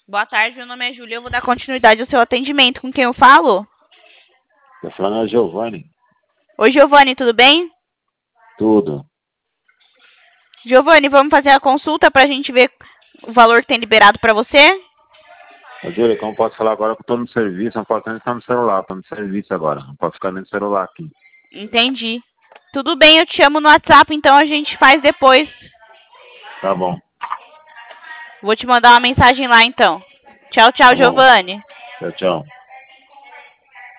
Boa tarde, meu nome é Júlia. Eu vou dar continuidade ao seu atendimento. Com quem eu falo? Tá falando a Giovanni? Oi, Giovanni, tudo bem? Tudo. Giovanni, vamos fazer a consulta para a gente ver o valor que tem liberado para você? Ô, Júlia, como posso falar agora que eu tô no serviço, não posso nem estar no celular, tô no serviço agora, não posso ficar nem no celular aqui. Entendi. Tudo bem, eu te chamo no WhatsApp, então a gente faz depois. Tá bom, Vou te mandar uma mensagem lá, então. Tchau, tchau, tá bom. Giovanni. Tchau, tchau.